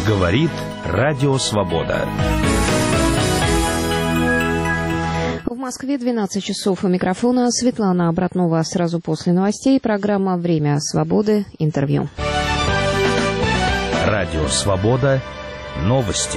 Говорит Радио Свобода. В Москве 12 часов. У микрофона Светлана Обратнова. Сразу после новостей программа «Время свободы». Интервью. Радио Свобода. Новости.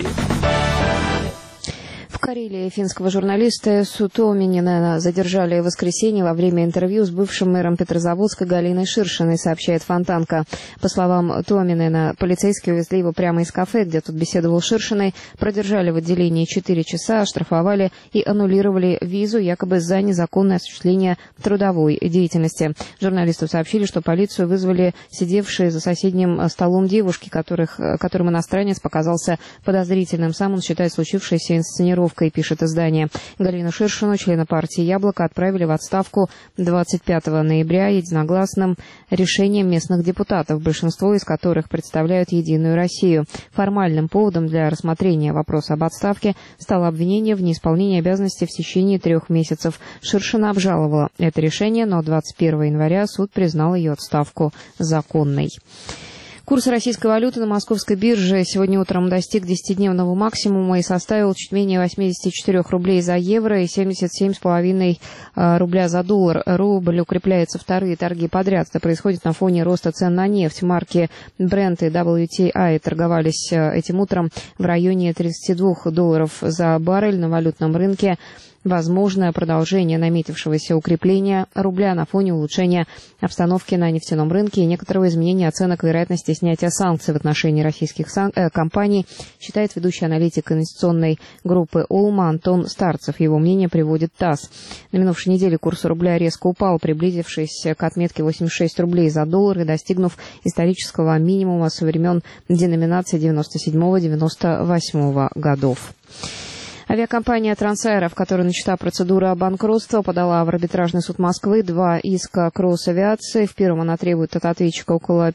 В Карелии финского журналиста Эссу Туоминена задержали в воскресенье во время интервью с бывшим мэром Петрозаводска Галиной Ширшиной, сообщает Фонтанка. По словам Туоминена, полицейские увезли его прямо из кафе, где тут беседовал с Ширшиной, продержали в отделении 4 часа, оштрафовали и аннулировали визу якобы за незаконное осуществление трудовой деятельности. Журналисту сообщили, что полицию вызвали сидевшие за соседним столом девушки, которым иностранец показался подозрительным. Сам он считает случившееся инсценировкой, пишет издание. Галину Ширшину, члена партии «Яблоко», отправили в отставку 25 ноября единогласным решением местных депутатов, большинство из которых представляют «Единую Россию». Формальным поводом для рассмотрения вопроса об отставке стало обвинение в неисполнении обязанностей в течение 3 месяцев. Ширшина обжаловала это решение, но 21 января суд признал ее отставку законной. Курс российской валюты на московской бирже сегодня утром достиг 10-дневного максимума и составил чуть менее 84 рублей за евро и 77,5 рубля за доллар. Рубль укрепляется вторые торги подряд. Это происходит на фоне роста цен на нефть. Марки Brent и WTI торговались этим утром в районе $32 за баррель. На валютном рынке возможное продолжение наметившегося укрепления рубля на фоне улучшения обстановки на нефтяном рынке и некоторого изменения оценок вероятности снятия санкций в отношении российских компаний, считает ведущий аналитик инвестиционной группы «Олма» Антон Старцев. Его мнение приводит ТАСС. На минувшей неделе курс рубля резко упал, приблизившись к отметке 86 рублей за доллар и достигнув исторического минимума со времен деноминации 97-98 годов. Авиакомпания «Трансаэро», в которой начата процедура банкротства, подала в арбитражный суд Москвы 2 иска к Росавиации. В первом она требует от ответчика около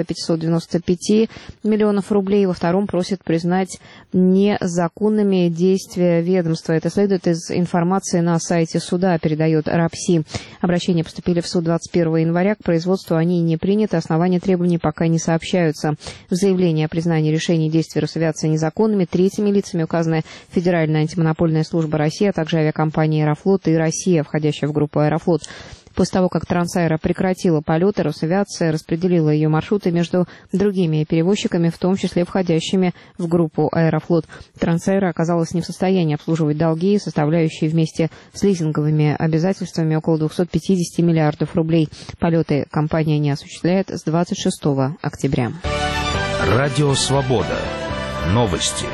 595 миллионов рублей, во втором просит признать незаконными действия ведомства. Это следует из информации на сайте суда, передает РАПСИ. Обращения поступили в суд 21 января. К производству они не приняты, основания требований пока не сообщаются. В заявлении о признании решений действий Росавиации незаконными третьими лицами указаны Федеральная антимонопольная служба России, а также авиакомпания «Аэрофлот» и «Россия», входящая в группу «Аэрофлот». После того, как «Трансаэро» прекратила полеты, Росавиация распределила ее маршруты между другими перевозчиками, в том числе входящими в группу «Аэрофлот». «Трансаэро» оказалась не в состоянии обслуживать долги, составляющие вместе с лизинговыми обязательствами около 250 миллиардов рублей. Полеты компания не осуществляет с 26 октября. Радио Свобода. Новости.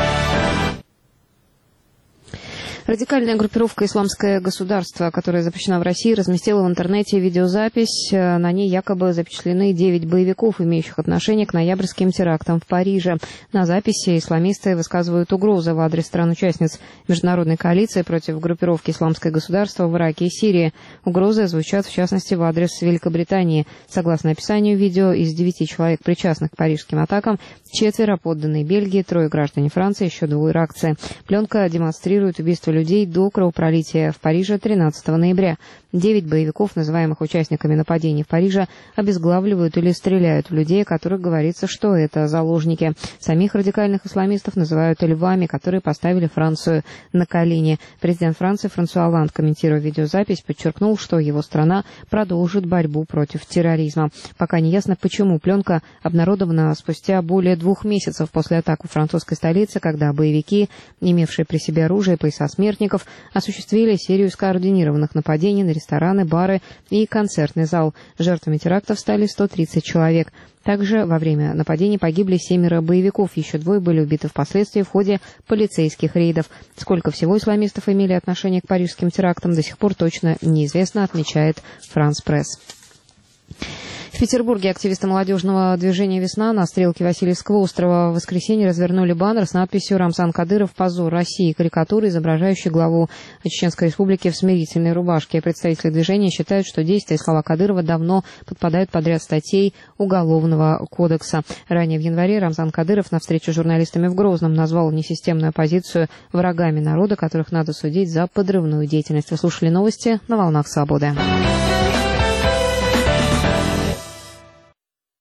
Радикальная группировка «Исламское государство», которая запрещена в России, разместила в интернете видеозапись. На ней якобы запечатлены 9 боевиков, имеющих отношение к ноябрьским терактам в Париже. На записи исламисты высказывают угрозы в адрес стран-участниц международной коалиции против группировки «Исламское государство» в Ираке и Сирии. Угрозы звучат, в частности, в адрес Великобритании. Согласно описанию видео, из 9 человек, причастных к парижским атакам, 4 подданные Бельгии, 3 граждане Франции, еще 2 иракцы. Пленка демонстрирует убийство людей до кровопролития в Париже 13 ноября. 9 боевиков, называемых участниками нападений в Париже, обезглавливают или стреляют в людей, о которых говорится, что это заложники. Самих радикальных исламистов называют львами, которые поставили Францию на колени. Президент Франции Франсуа Олланд, комментируя видеозапись, подчеркнул, что его страна продолжит борьбу против терроризма. Пока не ясно, почему пленка обнародована спустя более 2 месяцев после атак в французской столице, когда боевики, имевшие при себе оружие и пояса смертников, осуществили серию скоординированных нападений на рестораны, бары и концертный зал. Жертвами терактов стали 130 человек. Также во время нападений погибли 7 боевиков, еще 2 были убиты впоследствии в ходе полицейских рейдов. Сколько всего исламистов имели отношение к парижским терактам, до сих пор точно неизвестно, отмечает «Франс Пресс». В Петербурге активисты молодежного движения «Весна» на стрелке Васильевского острова в воскресенье развернули баннер с надписью «Рамзан Кадыров. Позор России», карикатуры, изображающей главу Чеченской Республики в смирительной рубашке. Представители движения считают, что действия и слова Кадырова давно подпадают под ряд статей Уголовного кодекса. Ранее в январе Рамзан Кадыров на встрече с журналистами в Грозном назвал несистемную оппозицию врагами народа, которых надо судить за подрывную деятельность. Вы слушали новости на «Волнах Свободы».